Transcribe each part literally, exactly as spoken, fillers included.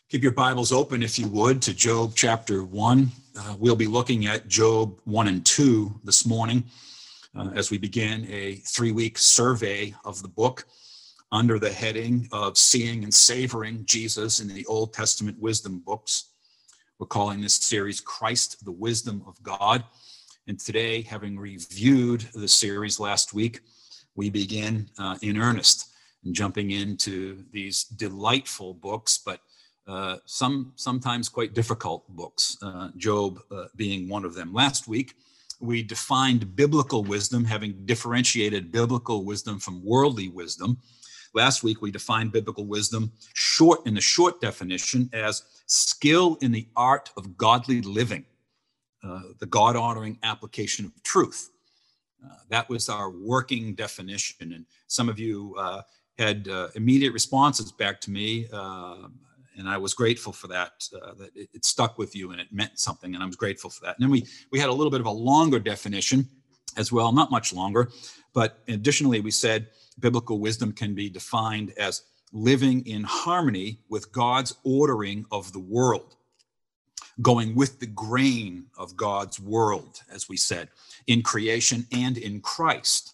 Keep your Bibles open, if you would, to Job chapter one. Uh, we'll be looking at Job one and two this morning uh, as we begin a three-week survey of the book under the heading of Seeing and Savoring Jesus in the Old Testament Wisdom Books. We're calling this series Christ, the Wisdom of God. And today, having reviewed the series last week, we begin uh, in earnest and jumping into these delightful books, but Uh, some sometimes quite difficult books, uh, Job uh, being one of them. Last week, we defined biblical wisdom, having differentiated biblical wisdom from worldly wisdom. Last week, we defined biblical wisdom short in the short definition as skill in the art of godly living, uh, the God-honoring application of truth. Uh, that was our working definition. And some of you uh, had uh, immediate responses back to me, uh, and I was grateful for that, uh, that it, it stuck with you and it meant something, and I was grateful for that. And then we, we had a little bit of a longer definition as well, not much longer, but additionally we said biblical wisdom can be defined as living in harmony with God's ordering of the world, going with the grain of God's world, as we said, in creation and in Christ.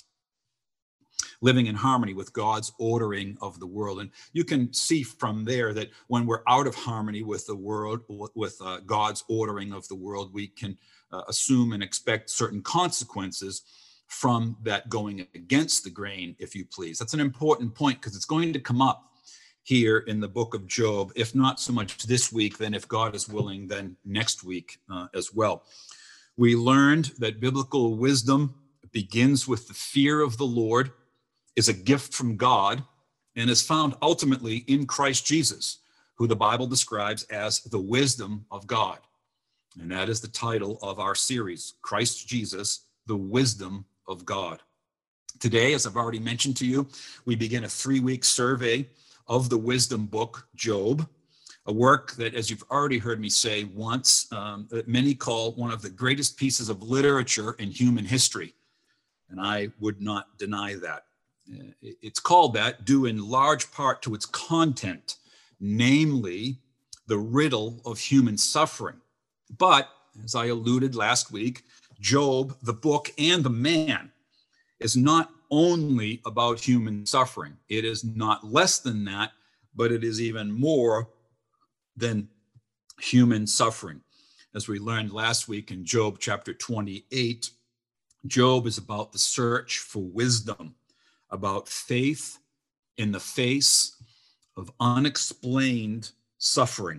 Living in harmony with God's ordering of the world. And you can see from there that when we're out of harmony with the world, with uh, God's ordering of the world, we can uh, assume and expect certain consequences from that going against the grain, if you please. That's an important point because it's going to come up here in the book of Job, if not so much this week, then if God is willing, then next week uh, as well. We learned that biblical wisdom begins with the fear of the Lord, is a gift from God, and is found ultimately in Christ Jesus, who the Bible describes as the wisdom of God. And that is the title of our series, Christ Jesus, the Wisdom of God. Today, as I've already mentioned to you, we begin a three-week survey of the wisdom book, Job, a work that, as you've already heard me say once, um, that many call one of the greatest pieces of literature in human history. And I would not deny that. It's called that due in large part to its content, namely the riddle of human suffering. But, as I alluded last week, Job, the book and the man, is not only about human suffering. It is not less than that, but it is even more than human suffering. As we learned last week in Job chapter twenty-eight, Job is about the search for wisdom, about faith in the face of unexplained suffering.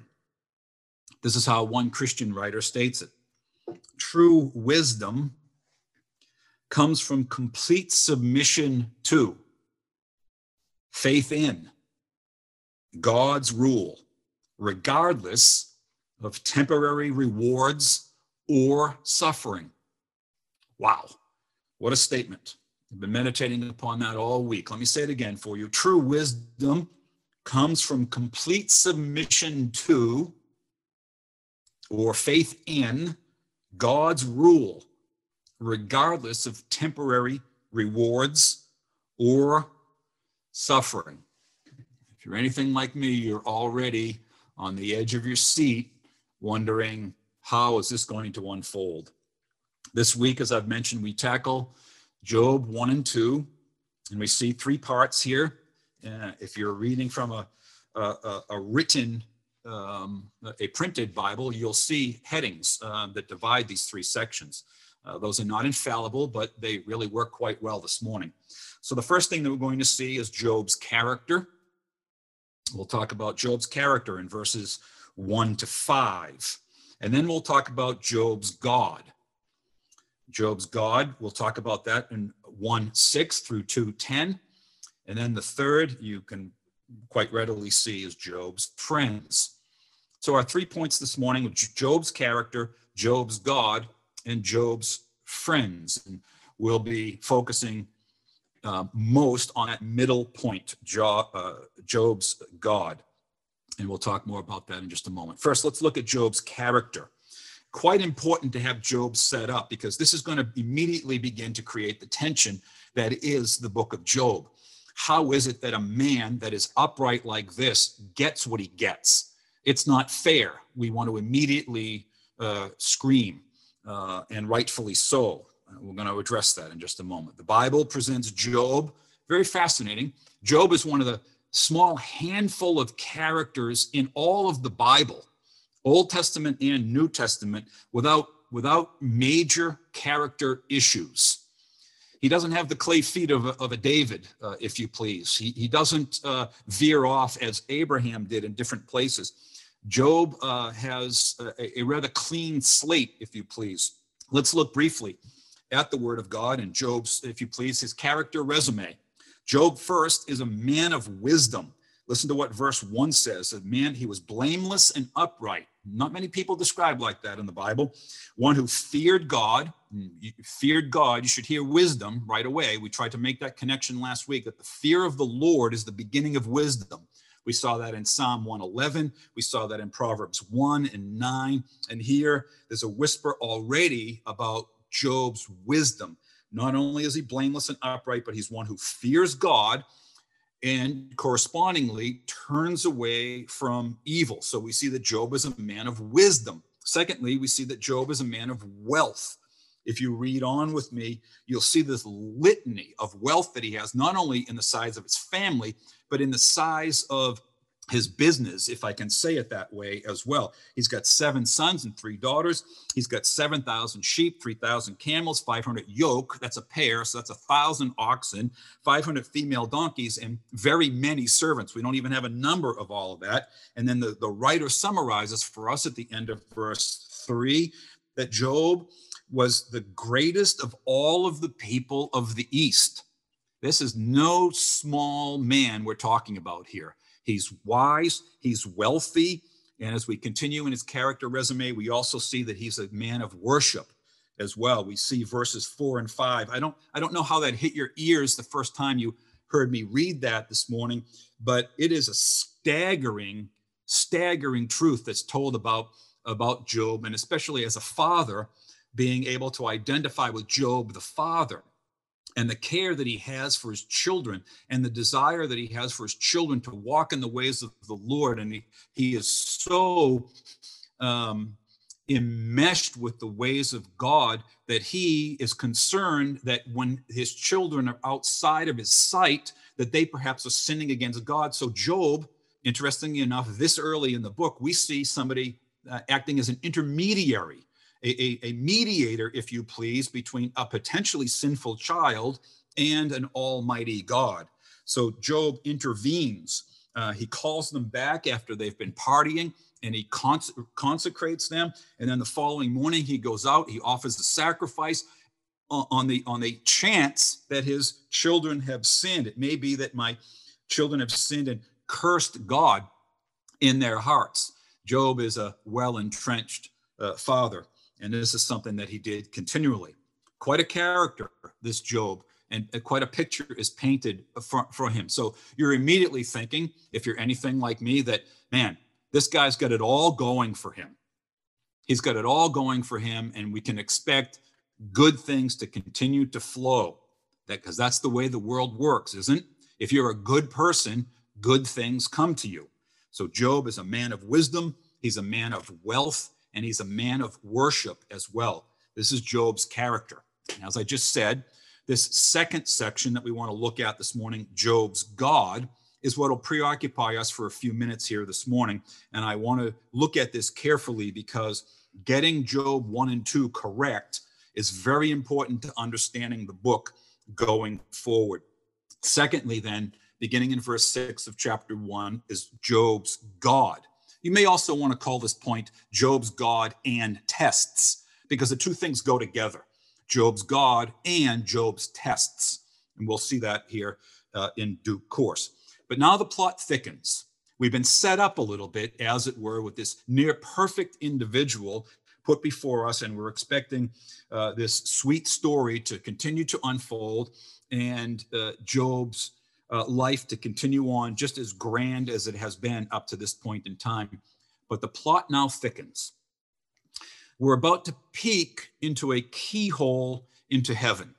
This is how one Christian writer states it. True wisdom comes from complete submission to, faith in, God's rule, regardless of temporary rewards or suffering. Wow, what a statement. I've been meditating upon that all week. Let me say it again for you. True wisdom comes from complete submission to or faith in God's rule, regardless of temporary rewards or suffering. If you're anything like me, you're already on the edge of your seat wondering, how is this going to unfold? This week, as I've mentioned, we tackle Job one and two, and we see three parts here. Uh, if you're reading from a, a, a written, um, a printed Bible, you'll see headings uh, that divide these three sections. Uh, those are not infallible, but they really work quite well this morning. So the first thing that we're going to see is Job's character. We'll talk about Job's character in verses one to five. And then we'll talk about Job's God. Job's God, we'll talk about that in one six through two ten. And then the third, you can quite readily see, is Job's friends. So our three points this morning, Job's character, Job's God, and Job's friends. And we'll be focusing uh, most on that middle point, jo- uh, Job's God. And we'll talk more about that in just a moment. First, let's look at Job's character. Quite important to have Job set up, because this is going to immediately begin to create the tension that is the book of Job. How is it that a man that is upright like this gets what he gets? It's not fair. We want to immediately uh, scream, uh, and rightfully so. We're going to address that in just a moment. The Bible presents Job, very fascinating. Job is one of the small handful of characters in all of the Bible, Old Testament and New Testament, without, without major character issues. He doesn't have the clay feet of a, of a David, uh, if you please. He, he doesn't uh, veer off as Abraham did in different places. Job uh, has a, a rather clean slate, if you please. Let's look briefly at the Word of God and Job's, if you please, his character resume. Job first is a man of wisdom. Listen to what verse one says. A man, he was blameless and upright. Not many people described like that in the Bible. One who feared God. You feared God. You should hear wisdom right away. We tried to make that connection last week, that the fear of the Lord is the beginning of wisdom. We saw that in Psalm one eleven. We saw that in Proverbs one and nine. And here there's a whisper already about Job's wisdom. Not only is he blameless and upright, but he's one who fears God and correspondingly turns away from evil. So we see that Job is a man of wisdom. Secondly, we see that Job is a man of wealth. If you read on with me, you'll see this litany of wealth that he has, not only in the size of his family, but in the size of his business, if I can say it that way as well. He's got seven sons and three daughters. He's got seven thousand sheep, three thousand camels, five hundred yoke. That's a pair. So that's a thousand oxen, five hundred female donkeys, and very many servants. We don't even have a number of all of that. And then the, the writer summarizes for us at the end of verse three that Job was the greatest of all of the people of the East. This is no small man we're talking about here. He's wise, he's wealthy, and as we continue in his character resume, we also see that he's a man of worship as well. We see verses four and five. I don't, I don't know how that hit your ears the first time you heard me read that this morning, but it is a staggering, staggering truth that's told about, about Job, and especially as a father, being able to identify with Job, the father, and the care that he has for his children and the desire that he has for his children to walk in the ways of the Lord. And he, he is so um, enmeshed with the ways of God that he is concerned that when his children are outside of his sight, that they perhaps are sinning against God. So Job, interestingly enough, this early in the book, we see somebody uh, acting as an intermediary, A, a, a mediator, if you please, between a potentially sinful child and an almighty God. So Job intervenes. Uh, he calls them back after they've been partying, and he cons- consecrates them. And then the following morning, he goes out, he offers a sacrifice on, on, the, on the chance that his children have sinned. It may be that my children have sinned and cursed God in their hearts. Job is a well-entrenched uh, father. And this is something that he did continually. Quite a character, this Job, and quite a picture is painted for, for him. So you're immediately thinking, if you're anything like me, that, man, this guy's got it all going for him. He's got it all going for him, and we can expect good things to continue to flow. That because that's the way the world works, isn't it? If you're a good person, good things come to you. So Job is a man of wisdom. He's a man of wealth. And he's a man of worship as well. This is Job's character. As I just said, this second section that we want to look at this morning, Job's God, is what will preoccupy us for a few minutes here this morning. And I want to look at this carefully because getting Job one and two correct is very important to understanding the book going forward. Secondly, then, beginning in verse six of chapter one, is Job's God. You may also want to call this point Job's God and tests, because the two things go together, Job's God and Job's tests. And we'll see that here uh, in due course. But now the plot thickens. We've been set up a little bit, as it were, with this near perfect individual put before us, and we're expecting uh, this sweet story to continue to unfold and uh, Job's Uh, life to continue on just as grand as it has been up to this point in time. But the plot now thickens. We're about to peek into a keyhole into heaven.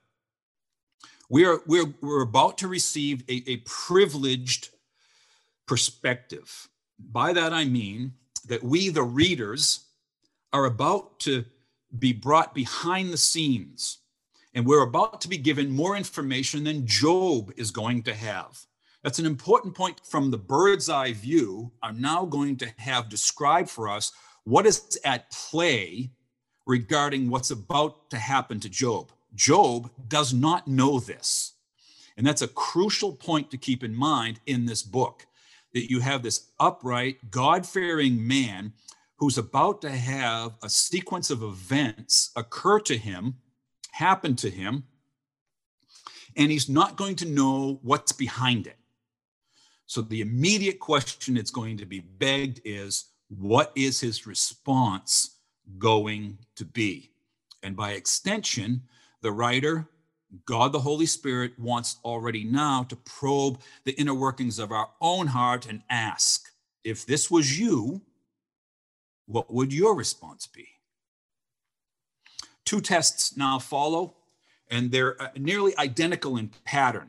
We are, we're, we're about to receive a, a privileged perspective. By that I mean that we, the readers, are about to be brought behind the scenes, and we're about to be given more information than Job is going to have. That's an important point. From the bird's eye view, I'm now going to have described for us what is at play regarding what's about to happen to Job. Job does not know this. And that's a crucial point to keep in mind in this book, that you have this upright, God-fearing man who's about to have a sequence of events occur to him, happen to him, and he's not going to know what's behind it. So the immediate question that's going to be begged is, what is his response going to be? And by extension, the writer, God the Holy Spirit, wants already now to probe the inner workings of our own heart and ask, if this was you, what would your response be? Two tests now follow, and they're nearly identical in pattern.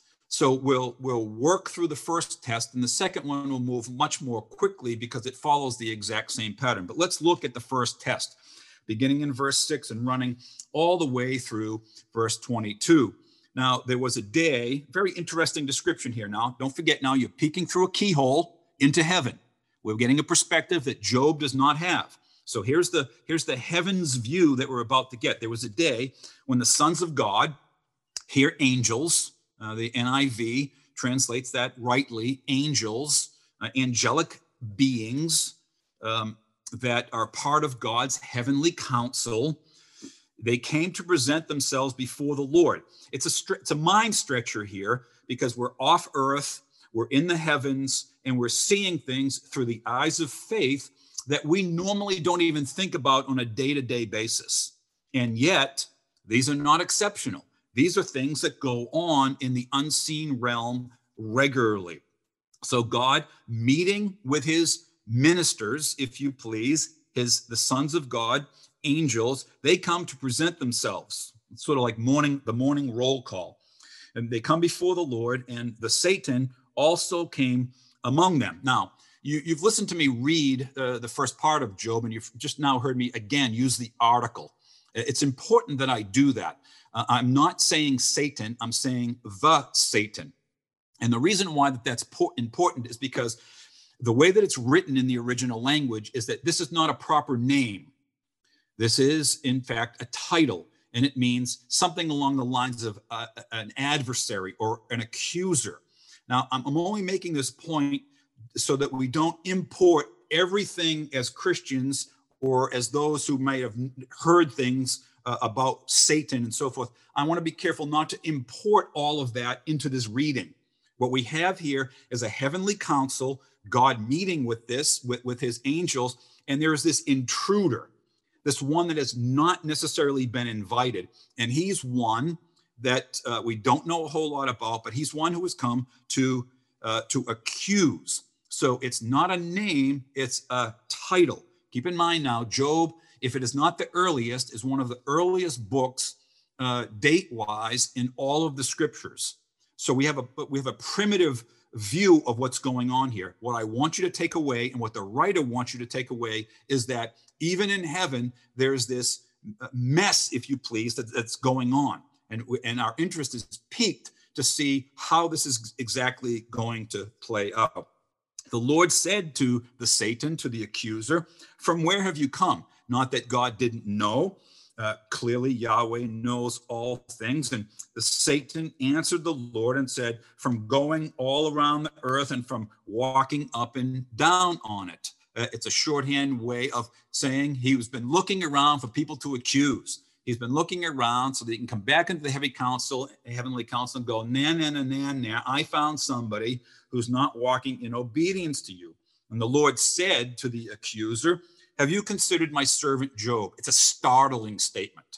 So we'll, we'll work through the first test, and the second one will move much more quickly because it follows the exact same pattern. But let's look at the first test, beginning in verse six and running all the way through verse twenty-two. Now, there was a day, very interesting description here. Now, don't forget, now you're peeking through a keyhole into heaven. We're getting a perspective that Job does not have. So here's the, here's the heavens view that we're about to get. There was a day when the sons of God, here angels, uh, the N I V translates that rightly, angels, uh, angelic beings um, that are part of God's heavenly council, they came to present themselves before the Lord. It's a, it's a mind stretcher here because we're off earth, we're in the heavens, and we're seeing things through the eyes of faith that we normally don't even think about on a day-to-day basis. And yet, these are not exceptional. These are things that go on in the unseen realm regularly. So God, meeting with his ministers, if you please, his the sons of God, angels, they come to present themselves. It's sort of like morning, the morning roll call. And they come before the Lord, and the Satan also came among them. Now, you, you've listened to me read uh, the first part of Job, and you've just now heard me again use the article. It's important that I do that. Uh, I'm not saying Satan, I'm saying the Satan. And the reason why that that's important is because the way that it's written in the original language is that this is not a proper name. This is, in fact, a title, and it means something along the lines of uh, an adversary or an accuser. Now, I'm, I'm only making this point so that we don't import everything as Christians or as those who might have heard things uh, about Satan and so forth. I want to be careful not to import all of that into this reading. What we have here is a heavenly council, God meeting with this, with, with his angels, and there's this intruder, this one that has not necessarily been invited. And he's one that uh, we don't know a whole lot about, but he's one who has come to, uh, to accuse. So it's not a name, it's a title. Keep in mind now, Job, if it is not the earliest, is one of the earliest books uh, date-wise in all of the scriptures. So we have a we have a primitive view of what's going on here. What I want you to take away, and what the writer wants you to take away, is that even in heaven, there's this mess, if you please, that, that's going on. And, and our interest is piqued to see how this is exactly going to play out. The Lord said to the Satan, to the accuser, "From where have you come?" Not that God didn't know. Uh, clearly, Yahweh knows all things. And the Satan answered the Lord and said, "From going all around the earth and from walking up and down on it." Uh, it's a shorthand way of saying he's been looking around for people to accuse. He's been looking around so that he can come back into the heavy council, heavenly council and go, nah, nah, nah, nah, nah. I found somebody who's not walking in obedience to you. And the Lord said to the accuser, "Have you considered my servant Job?" It's a startling statement.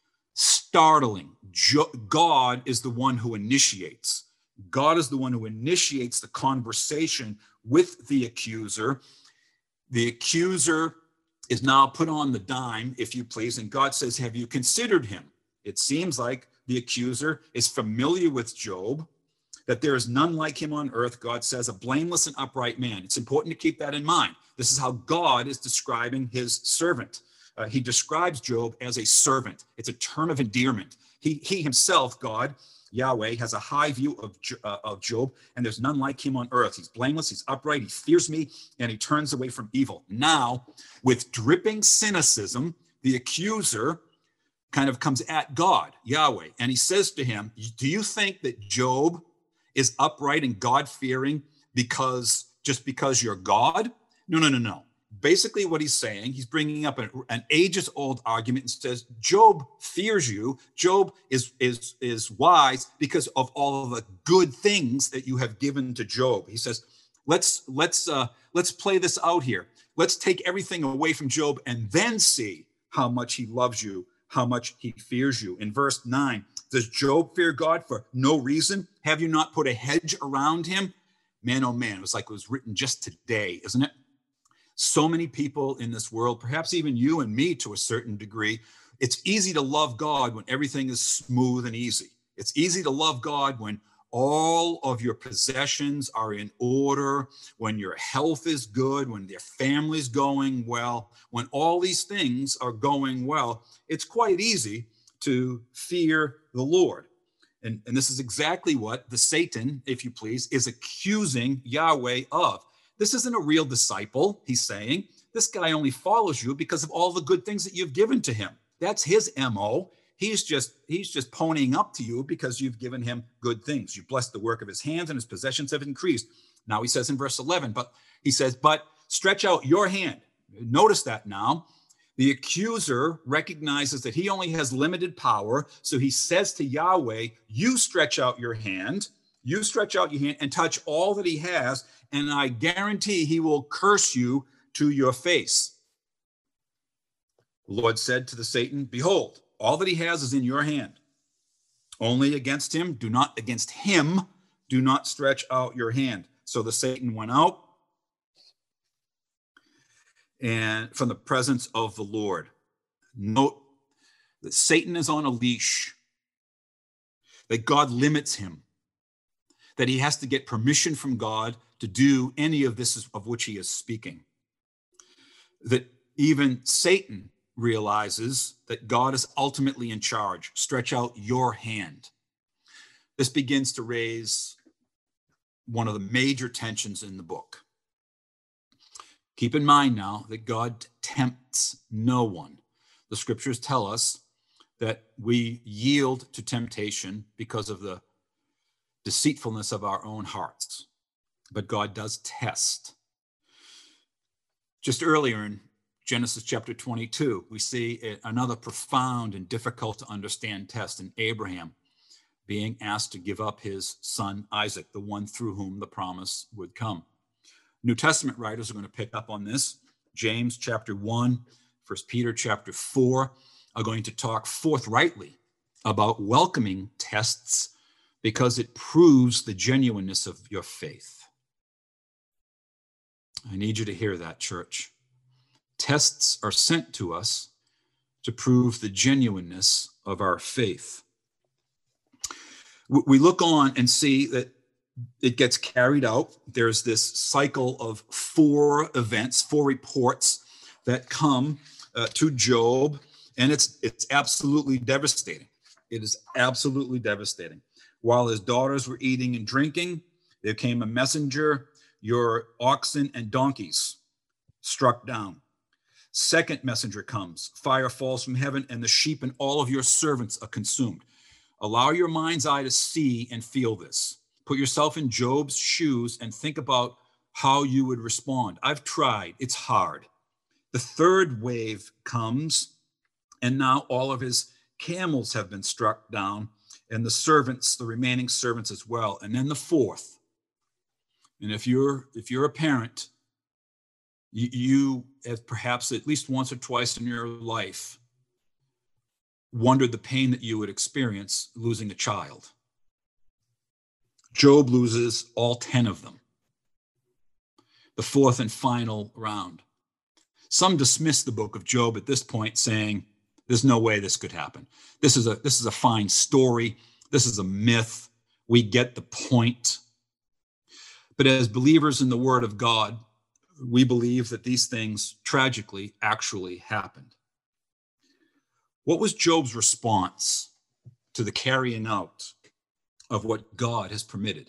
Startling. Jo- God is the one who initiates. God is the one who initiates the conversation with the accuser. The accuser is now put on the dime, if you please, and God says, "Have you considered him?" It seems like the accuser is familiar with Job. that there is none like him on earth, God says, a blameless and upright man. It's important to keep that in mind. This is how God is describing his servant. Uh, he describes Job as a servant. It's a term of endearment. He, he himself, God, Yahweh, has a high view of, uh, of Job, and there's none like him on earth. He's blameless, he's upright, he fears me, and he turns away from evil. Now, with dripping cynicism, the accuser kind of comes at God, Yahweh, and he says to him, do you think that Job is upright and God-fearing because just because you're God? No, no, no, no. Basically what he's saying, he's bringing up an, an ages-old argument and says, Job fears you. Job is, is, is wise because of all of the good things that you have given to Job. He says, let's, let's, uh, let's play this out here. Let's take everything away from Job and then see how much he loves you, how much he fears you. In verse nine, does Job fear God for no reason? Have you not put a hedge around him? Man, oh man, it was like it was written just today, isn't it? So many people in this world, perhaps even you and me to a certain degree, it's easy to love God when everything is smooth and easy. It's easy to love God when all of your possessions are in order, when your health is good, when your family's going well, when all these things are going well. It's quite easy to fear the Lord. And, and this is exactly what the Satan, if you please, is accusing Yahweh of. This isn't a real disciple, he's saying. This guy only follows you because of all the good things that you've given to him. That's his M O. He's just, he's just ponying up to you because you've given him good things. You've blessed the work of his hands and his possessions have increased. Now he says in verse eleven, but he says, but stretch out your hand. Notice that now. The accuser recognizes that he only has limited power. So he says to Yahweh, you stretch out your hand, you stretch out your hand and touch all that he has, and I guarantee he will curse you to your face. The Lord said to the Satan, behold, all that he has is in your hand. Only against him, do not against him, do not stretch out your hand. So the Satan went out and from the presence of the Lord. Note that Satan is on a leash, that God limits him, that he has to get permission from God to do any of this of which he is speaking. That even Satan realizes that God is ultimately in charge. Stretch out your hand. This begins to raise one of the major tensions in the book. Keep in mind now that God tempts no one. The scriptures tell us that we yield to temptation because of the deceitfulness of our own hearts. But God does test. Just earlier in Genesis chapter twenty-two, we see another profound and difficult to understand test in Abraham being asked to give up his son Isaac, the one through whom the promise would come. New Testament writers are going to pick up on this. James chapter one, First Peter chapter four are going to talk forthrightly about welcoming tests because it proves the genuineness of your faith. I need you to hear that, church. Tests are sent to us to prove the genuineness of our faith. We look on and see that it gets carried out. There's this cycle of four events, four reports that come uh, to Job, and it's it's absolutely devastating. It is absolutely devastating. While his daughters were eating and drinking, there came a messenger. Your oxen and donkeys struck down. Second messenger comes. Fire falls from heaven, and the sheep and all of your servants are consumed. Allow your mind's eye to see and feel this. Put yourself in Job's shoes and think about how you would respond. I've tried. It's hard. The third wave comes, and now all of his camels have been struck down, and the servants, the remaining servants as well. And then the fourth. And if you're if you're a parent, you, you have perhaps at least once or twice in your life wondered the pain that you would experience losing a child. Job loses all ten of them. The fourth and final round. Some dismiss the book of Job at this point, saying, there's no way this could happen. This is a this is a fine story. This is a myth. We get the point. But as believers in the Word of God, we believe that these things tragically actually happened. What was Job's response to the carrying out of what God has permitted?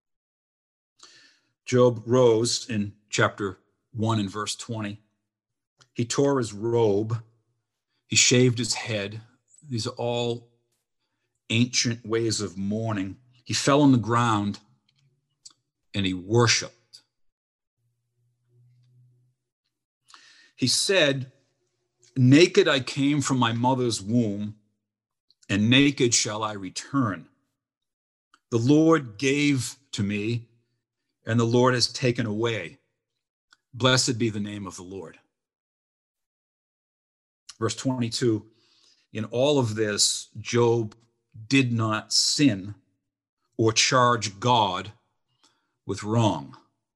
Job rose in chapter one and verse twenty. He tore his robe. He shaved his head. These are all ancient ways of mourning. He fell on the ground and he worshiped. He said, "Naked I came from my mother's womb, and naked shall I return. The Lord gave to me, and the Lord has taken away. Blessed be the name of the Lord." Verse twenty-two, in all of this, Job did not sin or charge God with wrong.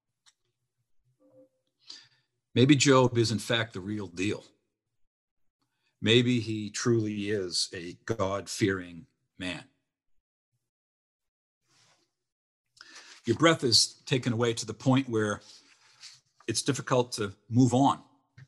Maybe Job is in fact the real deal. Maybe he truly is a God-fearing man. Your breath is taken away to the point where it's difficult to move on.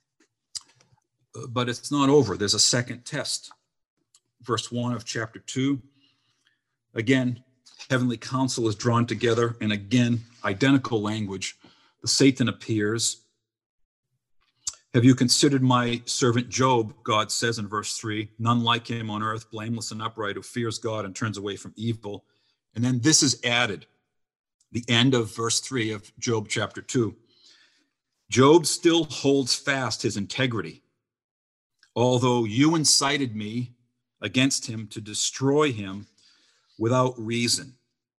But it's not over. There's a second test. Verse one of chapter two. Again, heavenly counsel is drawn together, and again, identical language. The Satan appears. "Have you considered my servant Job?" God says in verse three. "None like him on earth, blameless and upright, who fears God and turns away from evil." And then this is added, the end of verse three of Job chapter two. "Job still holds fast his integrity, although you incited me against him to destroy him without reason."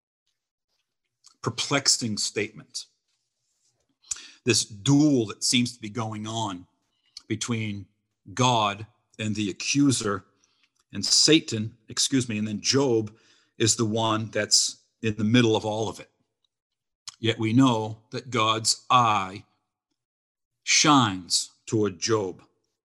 Perplexing statement. This duel that seems to be going on between God and the accuser, and Satan, excuse me, and then Job is the one that's in the middle of all of it. Yet we know that God's eye shines toward Job.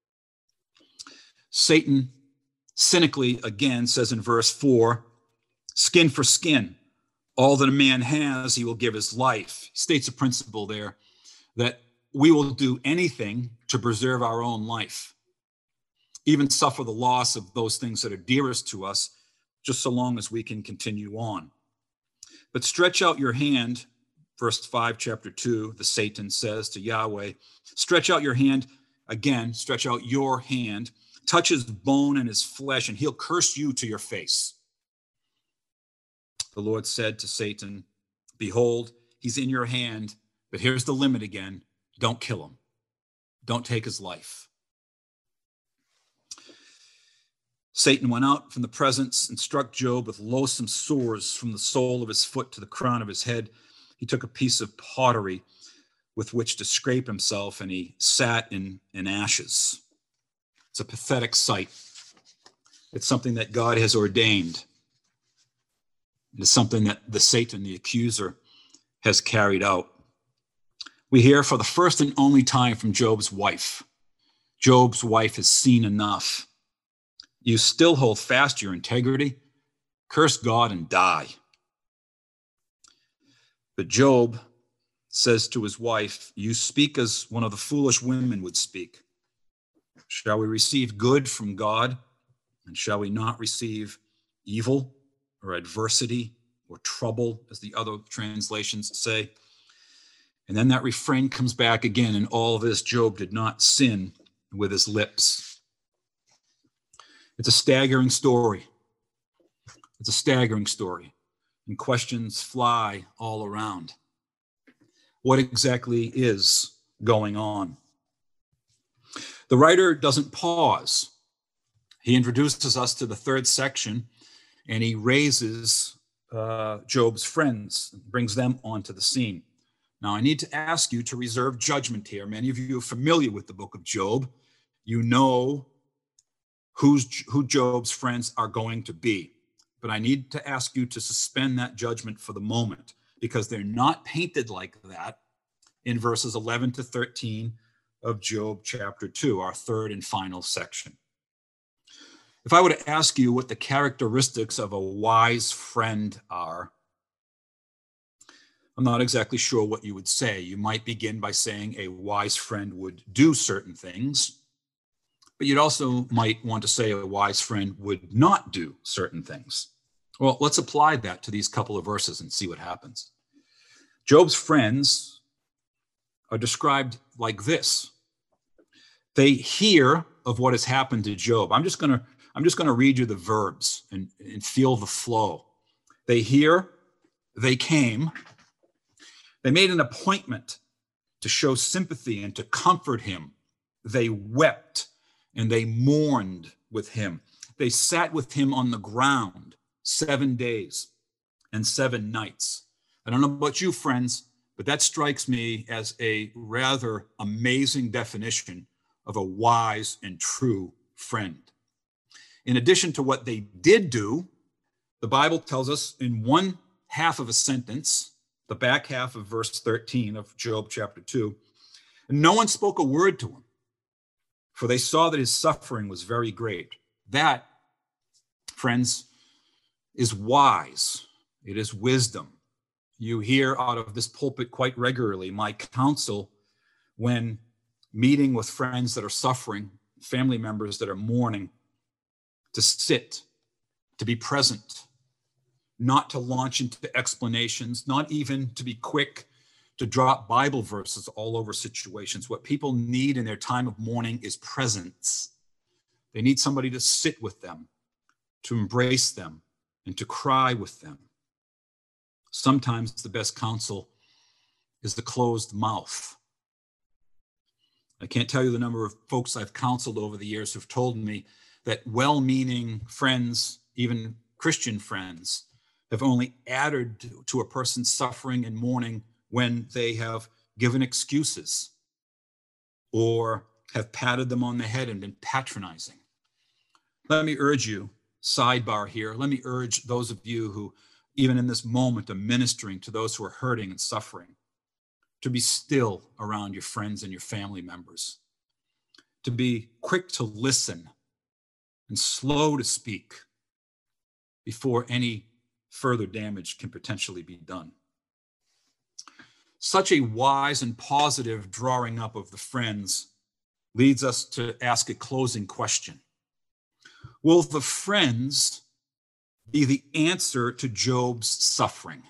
Satan cynically again says in verse four, "Skin for skin. All that a man has, he will give his life." He states a principle there that we will do anything to preserve our own life, even suffer the loss of those things that are dearest to us, just so long as we can continue on. "But stretch out your hand," verse five, chapter two, the Satan says to Yahweh, "stretch out your hand," again, stretch out your hand, "touch his bone and his flesh, and he'll curse you to your face." The Lord said to Satan, "Behold, he's in your hand, but here's the limit again. Don't kill him. Don't take his life." Satan went out from the presence and struck Job with loathsome sores from the sole of his foot to the crown of his head. He took a piece of pottery with which to scrape himself, and he sat in, in ashes. It's a pathetic sight. It's something that God has ordained. It's something that the Satan, the accuser, has carried out. We hear for the first and only time from Job's wife. Job's wife has seen enough. "You still hold fast your integrity? Curse God and die." But Job says to his wife, "You speak as one of the foolish women would speak. Shall we receive good from God, and shall we not receive evil or adversity or trouble," as the other translations say? And then that refrain comes back again. "In all this, Job did not sin with his lips." It's a staggering story. It's a staggering story. And questions fly all around. What exactly is going on? The writer doesn't pause. He introduces us to the third section, and he raises uh, Job's friends, brings them onto the scene. Now, I need to ask you to reserve judgment here. Many of you are familiar with the book of Job. You know who's, who Job's friends are going to be. But I need to ask you to suspend that judgment for the moment, because they're not painted like that in verses eleven to thirteen of Job chapter two, our third and final section. If I were to ask you what the characteristics of a wise friend are, I'm not exactly sure what you would say. You might begin by saying a wise friend would do certain things, but you'd also might want to say a wise friend would not do certain things. Well, let's apply that to these couple of verses and see what happens. Job's friends are described like this. They hear of what has happened to Job. I'm just going to I'm just going to read you the verbs and, and feel the flow. They hear, they came, they made an appointment to show sympathy and to comfort him. They wept and they mourned with him. They sat with him on the ground seven days and seven nights. I don't know about you, friends, but that strikes me as a rather amazing definition of a wise and true friend. In addition to what they did do, the Bible tells us in one half of a sentence, the back half of verse thirteen of Job chapter two, no one spoke a word to him, for they saw that his suffering was very great. That, friends, is wise. It is wisdom. You hear out of this pulpit quite regularly my counsel when meeting with friends that are suffering, family members that are mourning, to sit, to be present, not to launch into explanations, not even to be quick to drop Bible verses all over situations. What people need in their time of mourning is presence. They need somebody to sit with them, to embrace them, and to cry with them. Sometimes the best counsel is the closed mouth. I can't tell you the number of folks I've counseled over the years who've told me that well-meaning friends, even Christian friends, have only added to, to a person's suffering and mourning when they have given excuses or have patted them on the head and been patronizing. Let me urge you, sidebar here, let me urge those of you who, even in this moment, are ministering to those who are hurting and suffering, to be still around your friends and your family members, to be quick to listen and slow to speak before any further damage can potentially be done. Such a wise and positive drawing up of the friends leads us to ask a closing question. Will the friends be the answer to Job's suffering?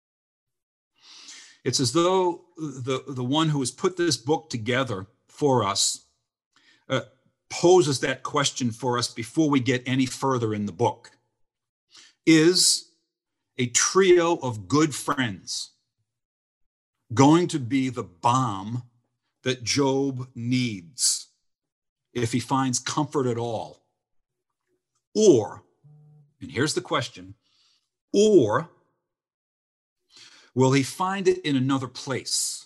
It's as though the, the one who has put this book together for us uh, poses that question for us before we get any further in the book. Is a trio of good friends going to be the balm that Job needs if he finds comfort at all? Or, and here's the question, or will he find it in another place,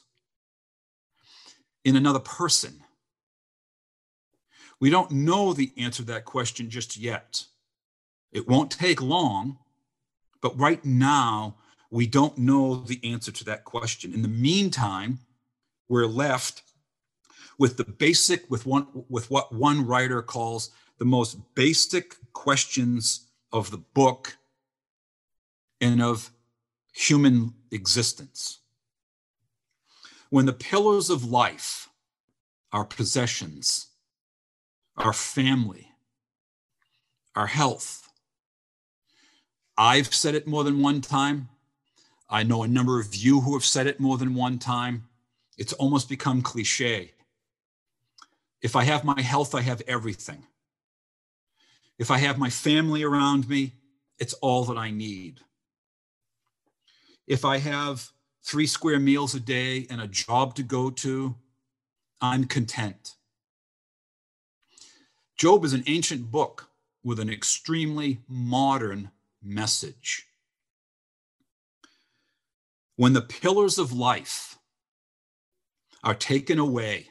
in another person? We don't know the answer to that question just yet. It won't take long, but right now, we don't know the answer to that question. In the meantime, we're left with the basic, with one, with what one writer calls the most basic questions of the book and of human existence. When the pillars of life, our possessions, our family, our health, I've said it more than one time. I know a number of you who have said it more than one time. It's almost become cliche. If I have my health, I have everything. If I have my family around me, it's all that I need. If I have three square meals a day and a job to go to, I'm content. Job is an ancient book with an extremely modern message. When the pillars of life are taken away,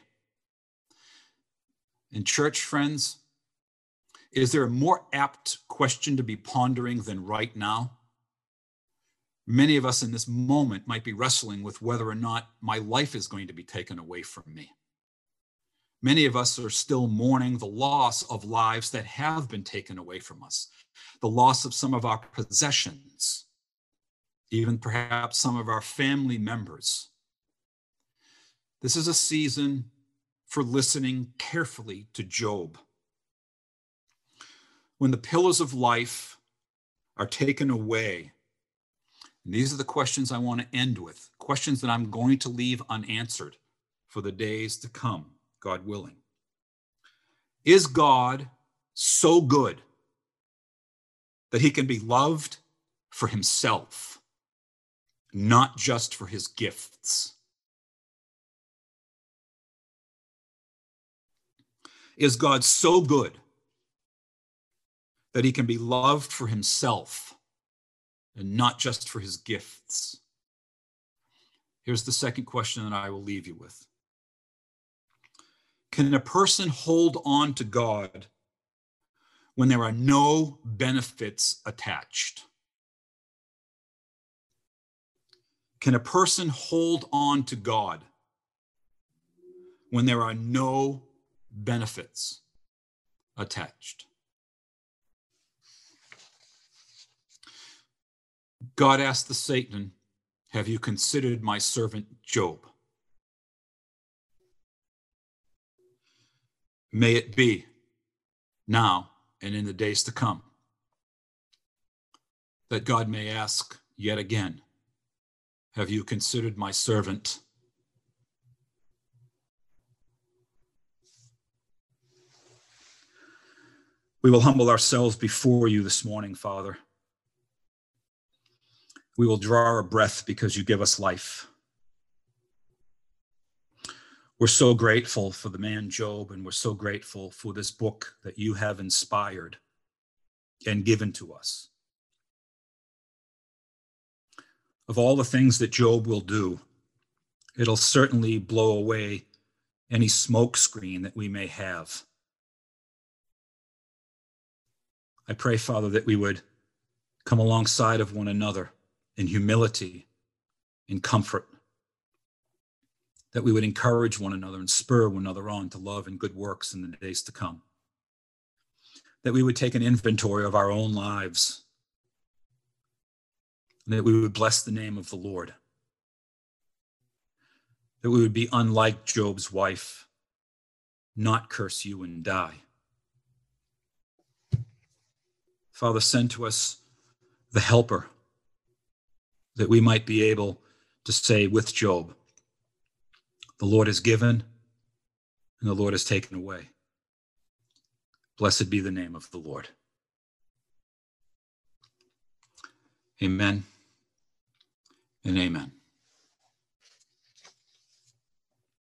and church friends, is there a more apt question to be pondering than right now? Many of us in this moment might be wrestling with whether or not my life is going to be taken away from me. Many of us are still mourning the loss of lives that have been taken away from us, the loss of some of our possessions, even perhaps some of our family members. This is a season for listening carefully to Job. When the pillars of life are taken away, and these are the questions I want to end with, questions that I'm going to leave unanswered for the days to come, God willing. Is God so good that he can be loved for himself, not just for his gifts? Is God so good that he can be loved for himself and not just for his gifts? Here's the second question that I will leave you with. Can a person hold on to God when there are no benefits attached? Can a person hold on to God when there are no benefits attached? God asked the Satan, "Have you considered my servant Job?" May it be now and in the days to come that God may ask yet again, "Have you considered my servant?" We will humble ourselves before you this morning, Father. We will draw our breath because you give us life. We're so grateful for the man Job, and we're so grateful for this book that you have inspired and given to us. Of all the things that Job will do, it'll certainly blow away any smoke screen that we may have. I pray, Father, that we would come alongside of one another in humility, in comfort, that we would encourage one another and spur one another on to love and good works in the days to come, that we would take an inventory of our own lives, and that we would bless the name of the Lord, that we would be unlike Job's wife, not curse you and die. Father, send to us the helper, that we might be able to say with Job, "The Lord has given and the Lord has taken away. Blessed be the name of the Lord." Amen and amen.